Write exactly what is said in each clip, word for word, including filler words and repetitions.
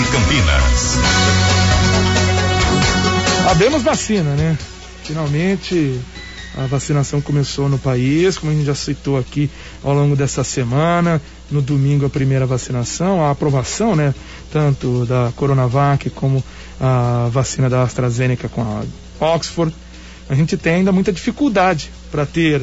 Campinas. Abemos vacina, né? Finalmente a vacinação começou no país, como a gente já citou aqui ao longo dessa semana. No domingo a primeira vacinação, a aprovação, né? Tanto da Coronavac como a vacina da AstraZeneca com a Oxford. A gente tem ainda muita dificuldade para ter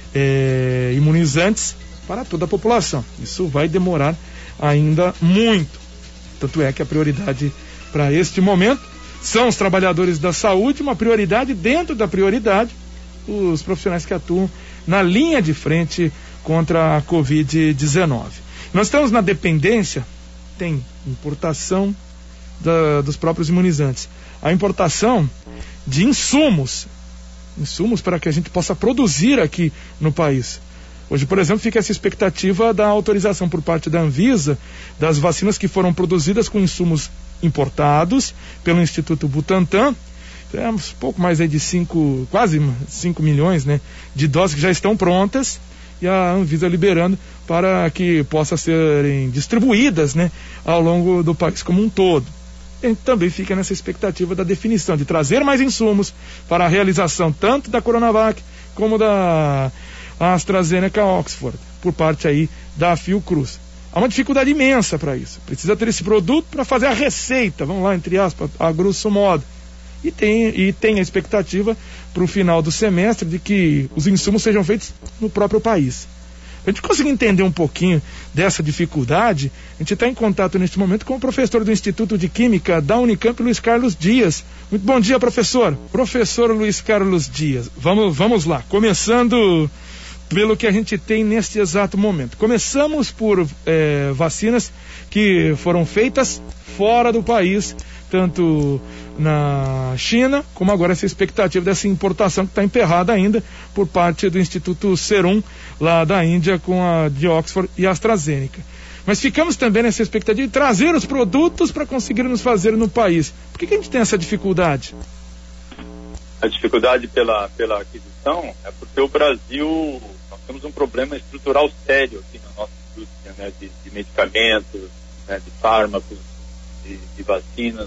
é, imunizantes para toda a população. Isso vai demorar ainda muito. Tanto é que a prioridade para este momento são os trabalhadores da saúde, uma prioridade dentro da prioridade, os profissionais que atuam na linha de frente contra a covid dezenove. Nós estamos na dependência, tem importação da, dos próprios imunizantes, a importação de insumos, insumos para que a gente possa produzir aqui no país. Hoje, por exemplo, fica essa expectativa da autorização por parte da Anvisa das vacinas que foram produzidas com insumos importados pelo Instituto Butantan. Temos pouco mais aí de cinco, quase cinco milhões, né, de doses que já estão prontas e a Anvisa liberando para que possam serem distribuídas, né, ao longo do país como um todo. A gente também fica nessa expectativa da definição de trazer mais insumos para a realização tanto da Coronavac como da AstraZeneca Oxford, por parte aí da Fiocruz. Há uma dificuldade imensa para isso. Precisa ter esse produto para fazer a receita, vamos lá, entre aspas, a grosso modo. E tem, e tem a expectativa para o final do semestre de que os insumos sejam feitos no próprio país. A gente conseguir entender um pouquinho dessa dificuldade, a gente está em contato neste momento com o professor do Instituto de Química da Unicamp, Luiz Carlos Dias. Muito bom dia, professor. Professor Luiz Carlos Dias, vamos, vamos lá, começando pelo que a gente tem neste exato momento. Começamos por é, vacinas que foram feitas fora do país, tanto na China, como agora essa expectativa dessa importação que está emperrada ainda por parte do Instituto Serum, lá da Índia, com a de Oxford e AstraZeneca. Mas ficamos também nessa expectativa de trazer os produtos para conseguir nos fazer no país. Por que, que a gente tem essa dificuldade? A dificuldade pela, pela aquisição é porque o Brasil, nós temos um problema estrutural sério aqui na nossa indústria, né, de, de medicamentos, né, de fármacos, de, de vacinas.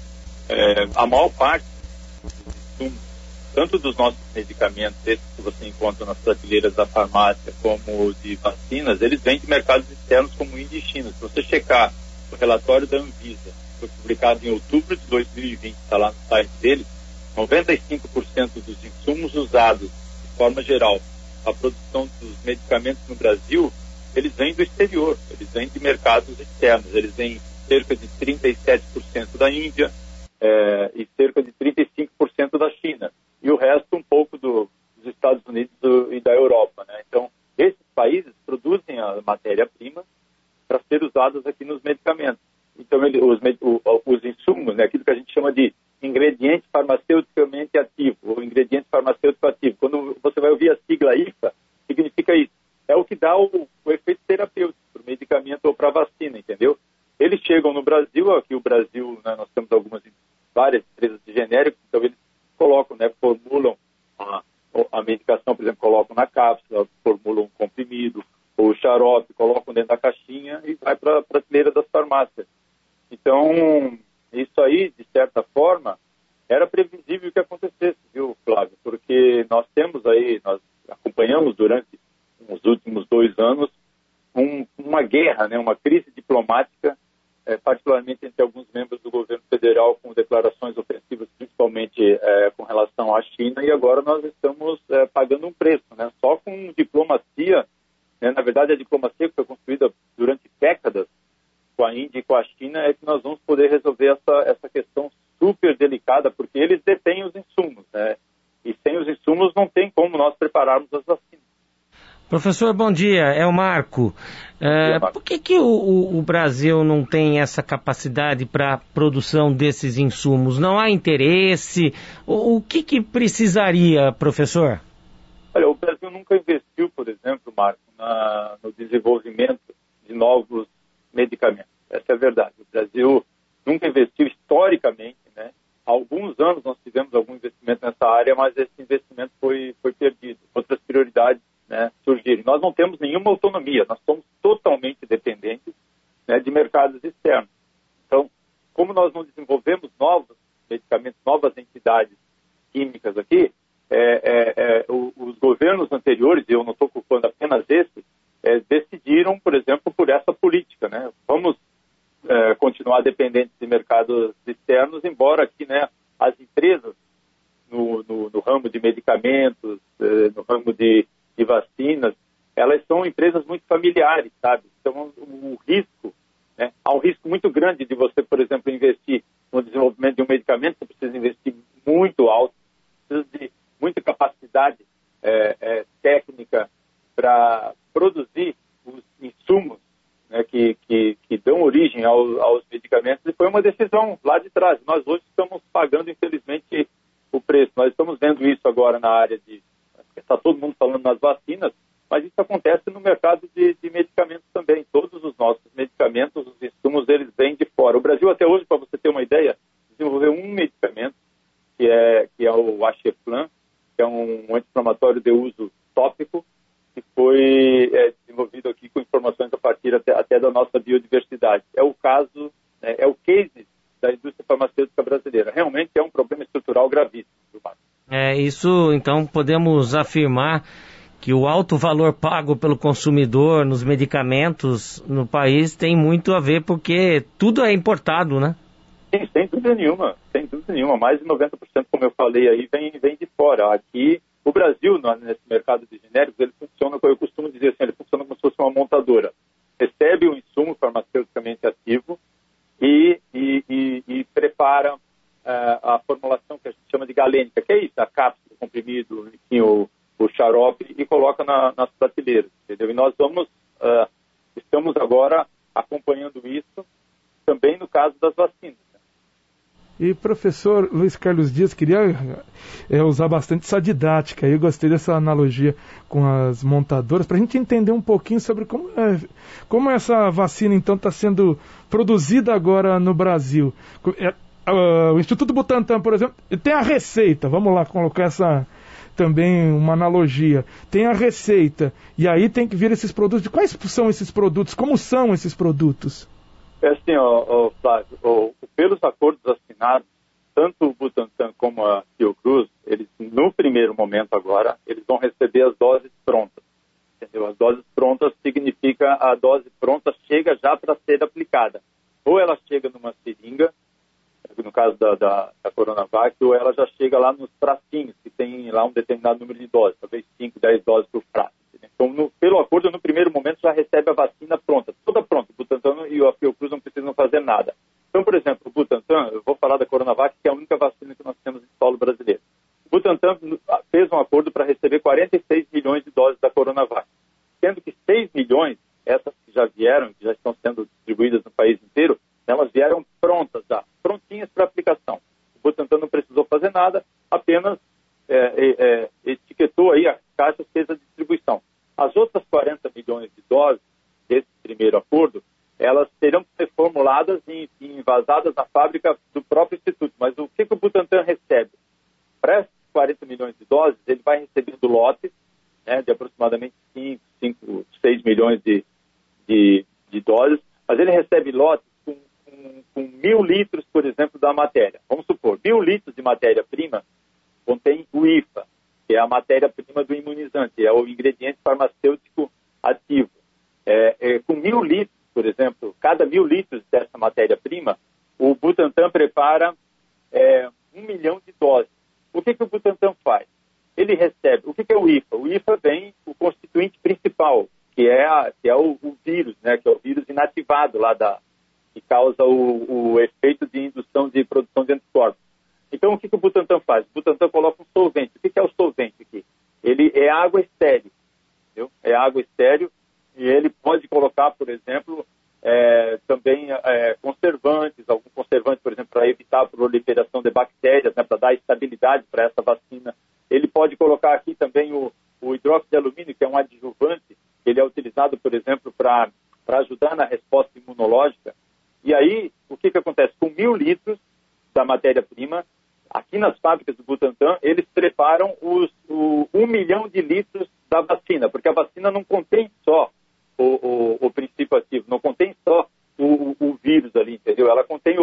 É, a maior parte dos insumos, tanto dos nossos medicamentos, esses que você encontra nas prateleiras da farmácia, como de vacinas, eles vêm de mercados externos como Índia e China. Se você checar o relatório da Anvisa, que foi publicado em outubro de dois mil e vinte, está lá no site deles, noventa e cinco por cento dos insumos usados, de forma geral, a produção dos medicamentos no Brasil, eles vêm do exterior, eles vêm de mercados externos, eles vêm cerca de trinta e sete por cento da Índia, É, e cerca de trinta e cinco por cento da China, e o resto um pouco do, dos Estados Unidos do, e da Europa, né? Então, esses países produzem a matéria-prima para ser usadas aqui nos medicamentos. Então, ele, os, o, os insumos, né, aquilo que a gente chama de ingrediente farmaceuticamente ativo, ou ingrediente farmacêutico ativo, quando você vai ouvir a sigla I F A, significa isso. É o que dá o, o efeito terapêutico para o medicamento ou para a vacina, entendeu? Eles chegam no Brasil, aqui o Brasil, né, nós temos algumas várias empresas de genéricos, então eles colocam, né, formulam a, a medicação, por exemplo, colocam na cápsula, formulam um comprimido, ou xarope, colocam dentro da caixinha e vai para a prateleira das farmácias. Então, isso aí, de certa forma, era previsível que acontecesse, viu, Flávio? Porque nós temos aí, nós acompanhamos durante os últimos dois anos um, uma guerra, né, uma crise diplomática, É, particularmente entre alguns membros do governo federal, com declarações ofensivas, principalmente é, com relação à China, e agora nós estamos é, pagando um preço, né? Só com diplomacia, né? Na verdade a diplomacia que foi construída durante décadas com a Índia e com a China, é que nós vamos poder resolver essa, essa questão super delicada, porque eles detêm os insumos, né? E sem os insumos não tem como nós prepararmos as vacinas. Professor, bom dia, é o Marco. É, por que, que o, o, o Brasil não tem essa capacidade para a produção desses insumos? Não há interesse? O, o que, que precisaria, professor? Olha, o Brasil nunca investiu, por exemplo, Marco, na, no desenvolvimento de novos medicamentos. Essa é a verdade. O Brasil nunca investiu historicamente, né? Há alguns anos nós tivemos algum investimento nessa área, mas esse investimento foi, foi perdido. Outras prioridades, né, surgirem. Nós não temos nenhuma autonomia, nós somos totalmente dependentes, né, de mercados externos. Então, como nós não desenvolvemos novos medicamentos, novas entidades químicas aqui, é, é, é, os governos anteriores, e eu não estou culpando apenas esse, é, decidiram, por exemplo, por essa política, né? Vamos é, continuar dependentes de mercados externos, embora aqui, né, as empresas no, no, no ramo de medicamentos, é, no ramo de, de vacinas, elas são empresas muito familiares, sabe? Então, o, o risco, né, há um risco muito grande de você, por exemplo, investir no desenvolvimento de um medicamento, você precisa investir muito alto, precisa de muita capacidade é, é, técnica para produzir os insumos, né, que, que, que dão origem ao, aos medicamentos, e foi uma decisão lá de trás. Nós hoje estamos pagando, infelizmente, o preço. Nós estamos vendo isso agora na área de... Está todo mundo falando nas vacinas, mas isso acontece no mercado de, de medicamentos também. Todos os nossos medicamentos, os insumos, eles vêm de fora. O Brasil até hoje, para você ter uma ideia, desenvolveu um medicamento, que é, que é o Acheplan, que é um anti-inflamatório de uso tópico, que foi é, desenvolvido aqui com informações a partir até, até da nossa biodiversidade. É o caso, é, é o case da indústria farmacêutica brasileira. Realmente é um problema estrutural gravíssimo. É, isso, então, podemos afirmar que o alto valor pago pelo consumidor nos medicamentos no país tem muito a ver porque tudo é importado, né? Sim, sem dúvida nenhuma, sem dúvida nenhuma. Mais de noventa por cento, como eu falei aí, vem, vem de fora. Aqui, o Brasil, nesse mercado de genéricos, ele funciona, eu costumo dizer assim, ele funciona como se fosse uma montadora. Recebe um insumo farmaceuticamente ativo e, e, e, e prepara uh, a formulação que a gente chama de galênica, que é isso, a cápsula, o comprimido, enfim, o, o xarope, e coloca na, nas prateleiras, entendeu? E nós vamos, uh, estamos agora acompanhando isso também no caso das vacinas. E professor Luiz Carlos Dias, queria é, usar bastante essa didática. Eu gostei dessa analogia com as montadoras, para a gente entender um pouquinho sobre como, é, como essa vacina então está sendo produzida agora no Brasil. É, uh, o Instituto Butantan, por exemplo, tem a receita, vamos lá colocar essa também uma analogia. Tem a receita, e aí tem que vir esses produtos. Quais são esses produtos? Como são esses produtos? É assim, ó, ó, Flávio, ó, pelos acordos assinados, tanto o Butantan como a Fiocruz, eles, no primeiro momento agora, eles vão receber as doses prontas. Entendeu? As doses prontas significa a dose pronta chega já para ser aplicada. Ou ela chega numa seringa, no caso da, da, da Coronavac, ou ela já chega lá nos frasquinhos, que tem lá um determinado número de doses, talvez cinco, dez doses por frasco. Então, no, pelo acordo, no primeiro momento, já recebe a vacina pronta, toda pronta. O Butantan e a Fiocruz não precisam fazer nada. Então, por exemplo, o Butantan, eu vou falar da Coronavac, que é a única vacina que nós temos em solo brasileiro. O Butantan fez um acordo para receber quarenta e seis milhões de doses da Coronavac, sendo que seis milhões, essas que já vieram, que já estão sendo distribuídas no país inteiro, elas vieram prontas já, prontinhas para aplicação. O Butantan não precisou fazer nada, apenas é, é, é, etiquetou aí as caixas, fez a distribuição. As outras quarenta milhões de doses desse primeiro acordo, elas terão que ser formuladas e, e envasadas na fábrica do próprio Instituto. Mas o que, que o Butantan recebe? Para essas quarenta milhões de doses, ele vai recebendo lotes, né, de aproximadamente cinco, cinco, seis milhões de, de, de doses, mas ele recebe lotes com, com, com mil litros, por exemplo, da matéria. Vamos supor, mil litros de matéria-prima contém o I F A, que é a matéria-prima do imunizante, é o ingrediente farmacêutico ativo. É, é, com mil litros, por exemplo, cada mil litros dessa matéria-prima, o Butantan prepara é, um milhão de doses. O que, que o Butantan faz? Ele recebe, o que, que é o I F A? O I F A vem o constituinte principal, que é, a, que é o, o vírus, né, que é o vírus inativado lá da, que causa o, o efeito de indução de produção de anticorpos. Então, o que, que o Butantan faz? O Butantan coloca um solvente. O que, que é o solvente aqui? Ele é água estéril, entendeu? É água estéril e ele pode colocar, por exemplo, é, também é, conservantes, algum conservante, por exemplo, para evitar a proliferação de bactérias, né, para dar estabilidade para essa vacina. Ele pode colocar aqui também o, o hidróxido de alumínio, que é um adjuvante. Ele é utilizado, por exemplo, para ajudar na resposta imunológica. E aí, o que, que acontece? Com mil litros da matéria-prima, aqui nas fábricas do Butantan, eles preparam os, o um milhão de litros da vacina, porque a vacina não contém só o, o, o princípio ativo, não contém só o, o vírus ali, entendeu? Ela contém outros constituintes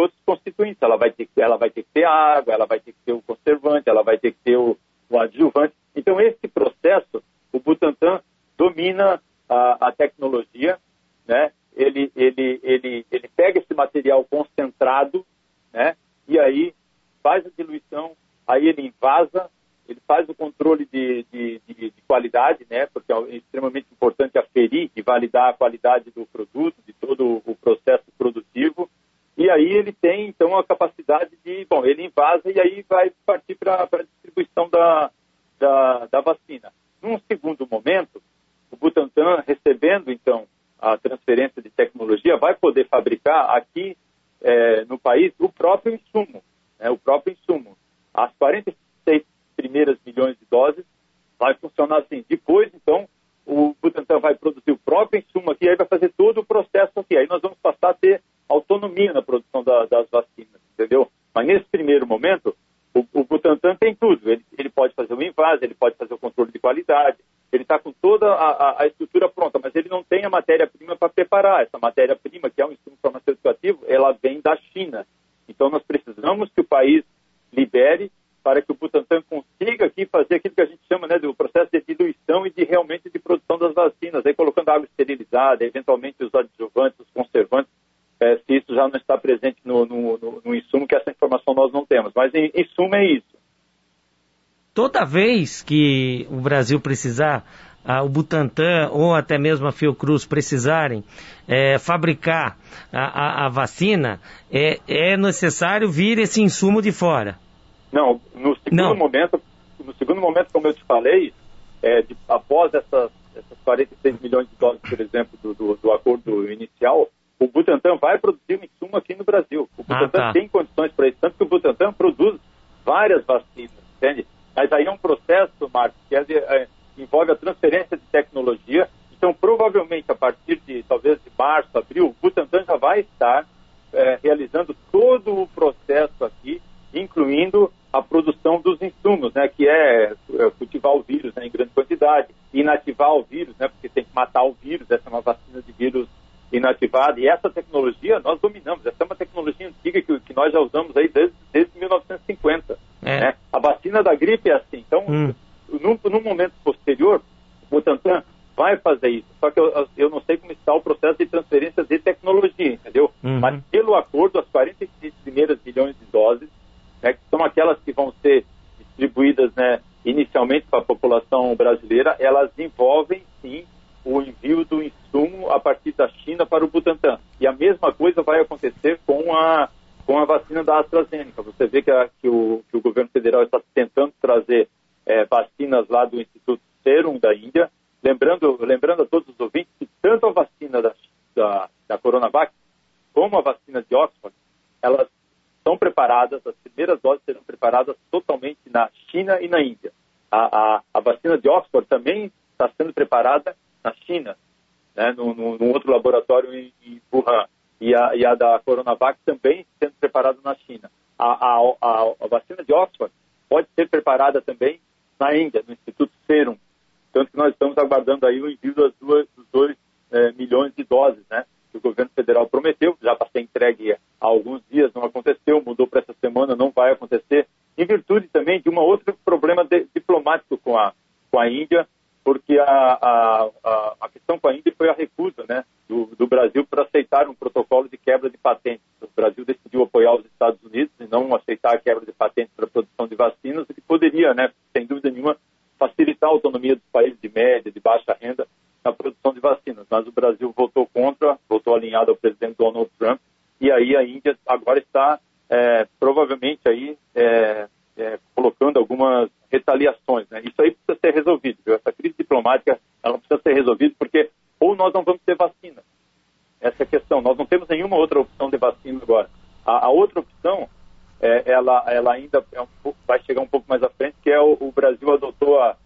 constituintes. Ela vai ter, ela vai ter que ter água, ela vai ter que ter o conservante, ela vai ter que ter o, o adjuvante. Então, esse processo, o Butantan domina a, a tecnologia, né? Ele, ele, ele, ele pega esse material concentrado, né? E aí faz a diluição, aí ele invasa, ele faz o controle de, de, de, de qualidade, né? Porque é extremamente importante aferir e validar a qualidade do produto, de todo o processo produtivo. E aí ele tem, então, a capacidade de, bom, ele invasa e aí vai partir para a distribuição da, da, da vacina. Num segundo momento, o Butantan, recebendo, então, a transferência de tecnologia, vai poder fabricar aqui é, no país o próprio insumo, né? O próprio insumo. As quarenta e seis primeiras milhões de doses vai funcionar assim. Depois, então, o Butantan vai produzir o próprio insumo aqui, aí vai fazer todo o processo aqui. Aí nós vamos passar a ter autonomia na produção da, das vacinas, entendeu? Mas nesse primeiro momento, o, o Butantan tem tudo. Ele, ele pode fazer o invase, ele pode fazer o controle de qualidade, ele está com toda a, a, a estrutura pronta, mas ele não tem a matéria-prima para preparar. Essa matéria-prima, que é um insumo farmacêutico ativo, ela vem da China. Então nós precisamos que o país libere para que o Butantan consiga aqui fazer aquilo que a gente chama, né, do processo de diluição e de realmente de produção das vacinas, aí colocando água esterilizada, eventualmente os adjuvantes, os conservantes, é, se isso já não está presente no, no, no, no insumo, que essa informação nós não temos. Mas em, em suma é isso. Toda vez que o Brasil precisar, ah, o Butantan ou até mesmo a Fiocruz precisarem é, fabricar a, a, a vacina, é, é necessário vir esse insumo de fora? Não, no segundo Não. momento, no segundo momento, como eu te falei, é, de, após essas, essas quarenta e seis milhões de doses, por exemplo, do, do, do acordo inicial, o Butantan vai produzir um insumo aqui no Brasil. O Butantan ah, tá. tem condições para isso, tanto que o Butantan produz várias vacinas, entende? Mas aí é um processo, Marcos, que é de, é, envolve a transferência de tecnologia. Então, provavelmente, a partir de, talvez, de março, abril, o Butantan já vai estar é, realizando todo o processo aqui, incluindo a produção dos insumos, né, que é, é cultivar o vírus, né, em grande quantidade, inativar o vírus, né, porque tem que matar o vírus, essa é uma vacina de vírus inativada, e essa tecnologia nós dominamos, essa é uma tecnologia antiga que, que nós já usamos aí desde, desde mil novecentos e cinquenta. É. Né? A vacina da gripe é assim, então, hum. num, num momento posterior, o Butantan vai fazer isso, só que eu, eu não sei como está o processo de transferência de tecnologia, entendeu? Uhum. Mas pelo acordo, as quarenta e seis primeiras milhões de doses, né, que são aquelas que vão ser distribuídas, né, inicialmente para a população brasileira, elas envolvem, sim, o envio do insumo a partir da China para o Butantan. E a mesma coisa vai acontecer com a, com a vacina da AstraZeneca. Você vê que, a, que, o, que o governo federal está tentando trazer é, vacinas lá do Instituto Serum da Índia. Lembrando, lembrando a todos os ouvintes que tanto a vacina da, da, da Coronavac como a vacina de Oxford, elas são preparadas, as primeiras doses serão preparadas totalmente na China e na Índia. A, a, a vacina de Oxford também está sendo preparada na China, né, num, num outro laboratório em, em Wuhan. E a, e a da Coronavac também sendo preparada na China. A, a, a, a vacina de Oxford pode ser preparada também na Índia, no Instituto Serum. Tanto que nós estamos aguardando aí o envio das duas, dos dois é, milhões de doses, né, que o governo federal prometeu, já para ser entregue há alguns dias, não aconteceu, mudou para essa semana, não vai acontecer, em virtude também de um outro problema de, diplomático com a, com a Índia, porque a, a, a, a questão com a Índia foi a recusa, né, do, do Brasil para aceitar um protocolo de quebra de patentes. O Brasil decidiu apoiar os Estados Unidos e não aceitar a quebra de patentes para a produção de vacinas, o que poderia, né, sem dúvida nenhuma, facilitar a autonomia dos países de média, de baixa renda na produção de vacinas. Mas o Brasil votou contra, votou alinhado ao presidente Donald Trump, e aí a Índia agora está é, provavelmente aí é, é, colocando algumas retaliações, né? Isso aí precisa ser resolvido, viu? Essa crise diplomática, ela precisa ser resolvida, porque ou nós não vamos ter vacina. Essa é a questão. Nós não temos nenhuma outra opção de vacina agora. A, a outra opção, é, ela, ela ainda é um pouco, vai chegar um pouco mais à frente, que é o, o Brasil adotou a,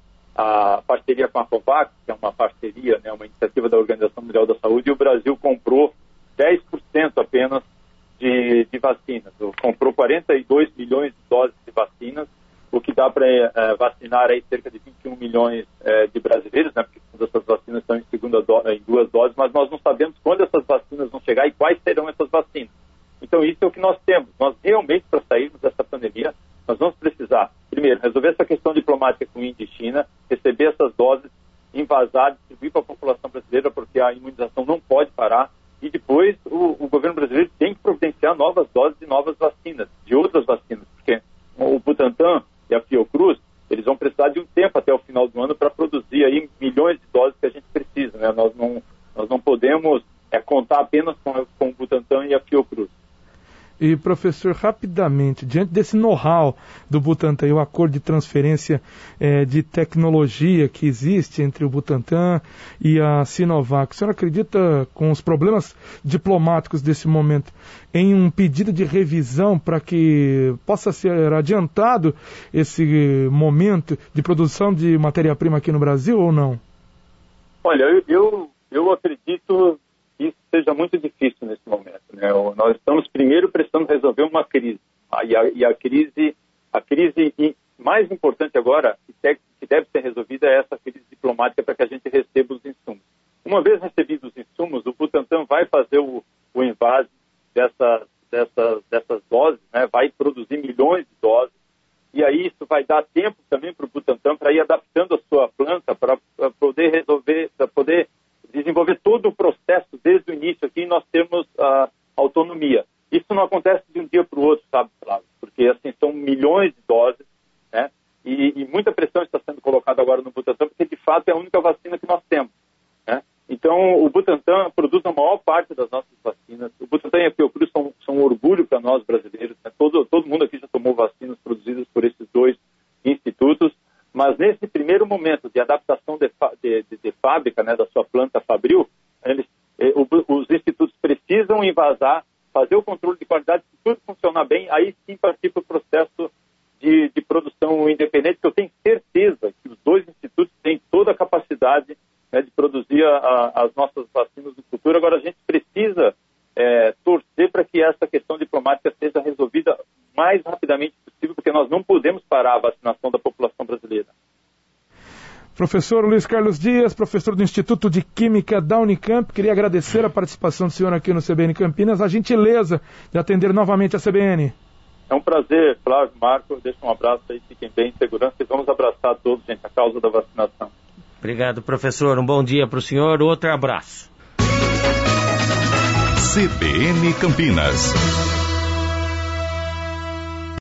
a parceria com a COVAX, que é uma parceria, né, uma iniciativa da Organização Mundial da Saúde, e o Brasil comprou dez por cento apenas de, de vacinas. Comprou quarenta e dois milhões de doses de vacinas, o que dá para é, vacinar aí cerca de vinte e um milhões é, de brasileiros, né, porque todas essas vacinas estão em, segunda do, em duas doses, mas nós não sabemos quando essas vacinas vão chegar e quais serão essas vacinas. Então isso é o que nós temos. Nós realmente, para sairmos dessa pandemia, nós vamos precisar, primeiro, resolver essa questão diplomática com Índia e China, receber essas doses, envasar, distribuir para a população brasileira, porque a imunização não pode parar. E depois o, o governo brasileiro tem que providenciar novas doses de novas vacinas, de outras vacinas, porque o Butantan e a Fiocruz, eles vão precisar de um tempo até o final do ano para produzir aí milhões de doses que a gente precisa, né? Nós não, nós não podemos é, contar apenas com, com o Butantan e a Fiocruz. E, professor, rapidamente, diante desse know-how do Butantan e o acordo de transferência eh, de tecnologia que existe entre o Butantan e a Sinovac, o senhor acredita, com os problemas diplomáticos desse momento, em um pedido de revisão para que possa ser adiantado esse momento de produção de matéria-prima aqui no Brasil ou não? Olha, eu, eu, eu acredito que isso seja muito difícil nesse momento, né? Nós estamos primeiro precisando resolver uma crise, e a, e a crise, a crise mais importante agora, que, te, que deve ser resolvida, é essa crise diplomática para que a gente receba os insumos. Uma vez recebidos os insumos, o Butantan vai fazer o, o invase dessas, dessas, dessas doses, né? Vai produzir milhões de doses, e aí isso vai dar tempo também para o Butantan para ir adaptando a sua planta para poder resolver, para poder desenvolver todo o processo desde o início aqui, e nós temos a uh, autonomia. Isso não acontece de um dia para o outro, sabe, Flávio? Porque, assim, são milhões de doses, né? E, e muita pressão está sendo colocada agora no Butantan, porque, de fato, é a única vacina que nós temos, né? Então, o Butantan produz a maior parte das nossas vacinas. O Butantan e a Fiocruz são, são um orgulho para nós brasileiros, né? Todo, todo mundo aqui já tomou vacinas produzidas por esses dois institutos. Mas nesse primeiro momento de adaptação de, de, de, de fábrica, né, da sua planta fabril, eles, eh, o, os institutos precisam envasar, fazer o controle de qualidade, se tudo funcionar bem, aí sim partir para o processo de, de produção independente, que eu tenho certeza que os dois institutos têm toda a capacidade, né, de produzir a, a, as nossas vacinas no futuro. Agora a gente precisa eh, torcer para que essa questão diplomática seja resolvida o mais rapidamente possível, porque nós não podemos parar a vacinação da população brasileira. Professor Luiz Carlos Dias, professor do Instituto de Química da Unicamp, queria agradecer a participação do senhor aqui no C B N Campinas, a gentileza de atender novamente a C B N. É um prazer, Flávio, Marco, deixa um abraço aí, fiquem bem em segurança e vamos abraçar todos, gente, a causa da vacinação. Obrigado, professor, um bom dia para o senhor, outro abraço. C B N Campinas.